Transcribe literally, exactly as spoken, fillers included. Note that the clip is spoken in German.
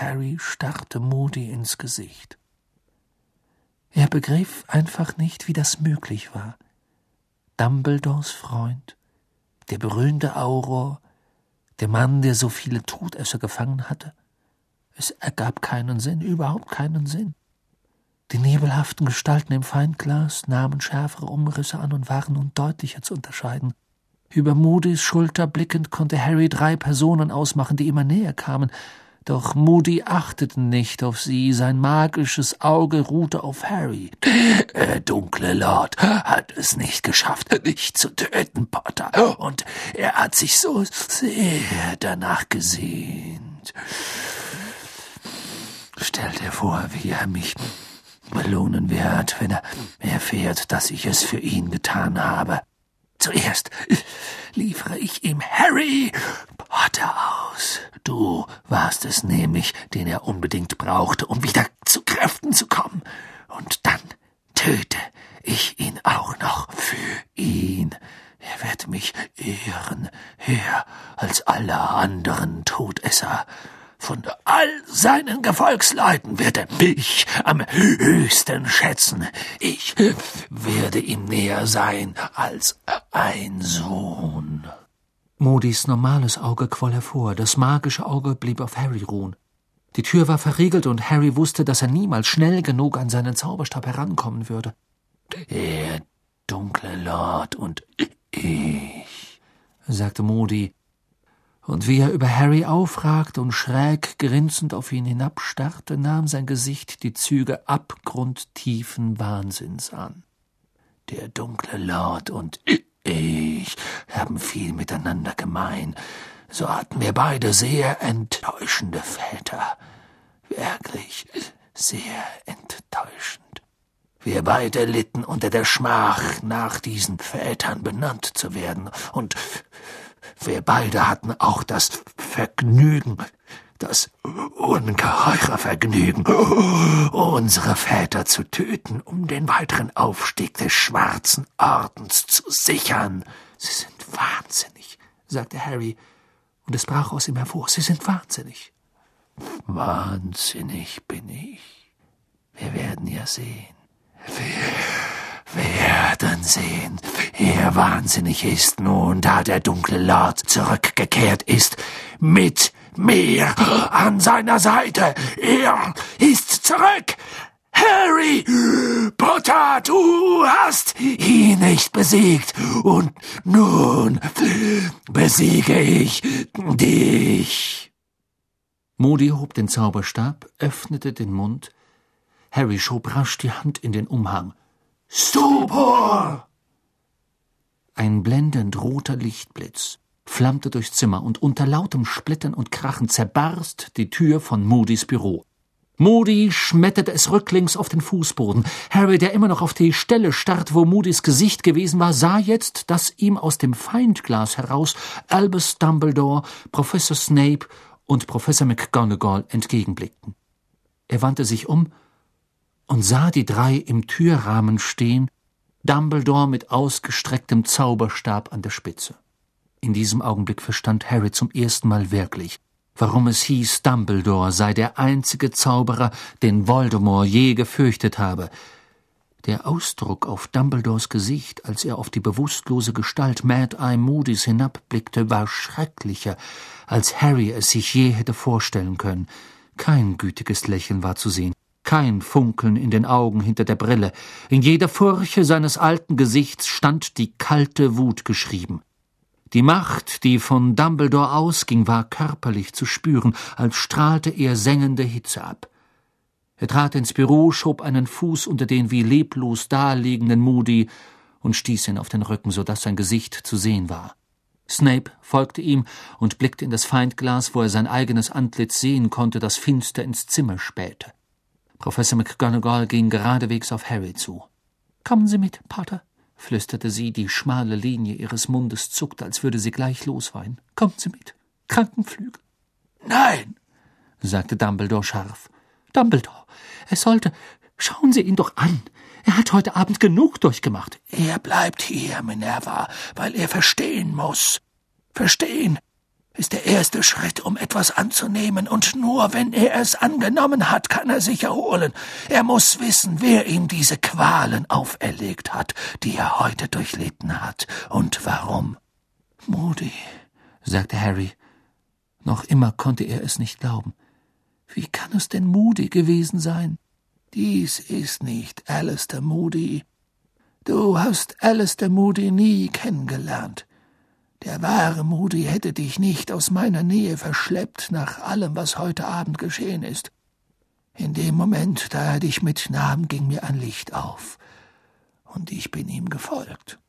Harry starrte Moody ins Gesicht. Er begriff einfach nicht, wie das möglich war. Dumbledores Freund, der berühmte Auror, der Mann, der so viele Todesser gefangen hatte. Es ergab keinen Sinn, überhaupt keinen Sinn. Die nebelhaften Gestalten im Feindglas nahmen schärfere Umrisse an und waren nun deutlicher zu unterscheiden. Über Moodys Schulter blickend konnte Harry drei Personen ausmachen, die immer näher kamen. Doch Moody achtete nicht auf sie, sein magisches Auge ruhte auf Harry. »Der dunkle Lord hat es nicht geschafft, dich zu töten, Potter, und er hat sich so sehr danach gesehnt. Stell dir vor, wie er mich belohnen wird, wenn er erfährt, dass ich es für ihn getan habe. Zuerst liefere ich ihm Harry Potter aus. Du warst es nämlich, den er unbedingt brauchte, um wieder zu Kräften zu kommen. Und dann töte ich ihn auch noch für ihn. Er wird mich ehren, höher als alle anderen Todesser. Von all seinen Gefolgsleuten wird er mich am höchsten schätzen. Ich werde ihm näher sein als ein Sohn.« Moodys normales Auge quoll hervor, das magische Auge blieb auf Harry ruhen. Die Tür war verriegelt und Harry wusste, dass er niemals schnell genug an seinen Zauberstab herankommen würde. »Der dunkle Lord und ich«, sagte Moody, und wie er über Harry aufragte und schräg grinsend auf ihn hinabstarrte, nahm sein Gesicht die Züge abgrundtiefen Wahnsinns an. »Der dunkle Lord und ich haben viel miteinander gemein. So hatten wir beide sehr enttäuschende Väter. Wirklich sehr enttäuschend. Wir beide litten unter der Schmach, nach diesen Vätern benannt zu werden, und wir beide hatten auch das Vergnügen, das ungeheure Vergnügen, unsere Väter zu töten, um den weiteren Aufstieg des Schwarzen Ordens zu sichern.« »Sie sind wahnsinnig«, sagte Harry, und es brach aus ihm hervor. »Sie sind wahnsinnig.« »Wahnsinnig bin ich. Wir werden ja sehen. Wir werden sehen, wer wahnsinnig ist, nun da der dunkle Lord zurückgekehrt ist, mit mir an seiner Seite. Er ist zurück. Harry Potter, du hast ihn nicht besiegt, und nun besiege ich dich.« Moody hob den Zauberstab, öffnete den Mund. Harry schob rasch die Hand in den Umhang. »Stupor!« Ein blendend roter Lichtblitz flammte durchs Zimmer, und unter lautem Splittern und Krachen zerbarst die Tür von Moodys Büro. Moody schmetterte es rücklings auf den Fußboden. Harry, der immer noch auf die Stelle starrte, wo Moodys Gesicht gewesen war, sah jetzt, dass ihm aus dem Feindglas heraus Albus Dumbledore, Professor Snape und Professor McGonagall entgegenblickten. Er wandte sich um und sah die drei im Türrahmen stehen, Dumbledore mit ausgestrecktem Zauberstab an der Spitze. In diesem Augenblick verstand Harry zum ersten Mal wirklich, warum es hieß, Dumbledore sei der einzige Zauberer, den Voldemort je gefürchtet habe. Der Ausdruck auf Dumbledores Gesicht, als er auf die bewusstlose Gestalt Mad-Eye Moodys hinabblickte, war schrecklicher, als Harry es sich je hätte vorstellen können. Kein gütiges Lächeln war zu sehen, kein Funkeln in den Augen hinter der Brille. In jeder Furche seines alten Gesichts stand die kalte Wut geschrieben. Die Macht, die von Dumbledore ausging, war körperlich zu spüren, als strahlte er sengende Hitze ab. Er trat ins Büro, schob einen Fuß unter den wie leblos daliegenden Moody und stieß ihn auf den Rücken, so dass sein Gesicht zu sehen war. Snape folgte ihm und blickte in das Feindglas, wo er sein eigenes Antlitz sehen konnte, das finster ins Zimmer spähte. Professor McGonagall ging geradewegs auf Harry zu. »Kommen Sie mit, Potter«, flüsterte sie, die schmale Linie ihres Mundes zuckte, als würde sie gleich losweinen. »Kommen Sie mit. Krankenflügel.« »Nein«, sagte Dumbledore scharf. »Dumbledore, er sollte... Schauen Sie ihn doch an. Er hat heute Abend genug durchgemacht.« »Er bleibt hier, Minerva, weil er verstehen muss. Verstehen, ist der erste Schritt, um etwas anzunehmen, und nur wenn er es angenommen hat, kann er sich erholen. Er muss wissen, wer ihm diese Qualen auferlegt hat, die er heute durchlitten hat, und warum. »Moody«, sagte Harry. Noch immer konnte er es nicht glauben. »Wie kann es denn Moody gewesen sein?« »Dies ist nicht Alistair Moody. Du hast Alistair Moody nie kennengelernt. Der wahre Moody hätte dich nicht aus meiner Nähe verschleppt, nach allem, was heute Abend geschehen ist. In dem Moment, da er dich mitnahm, ging mir ein Licht auf, und ich bin ihm gefolgt.«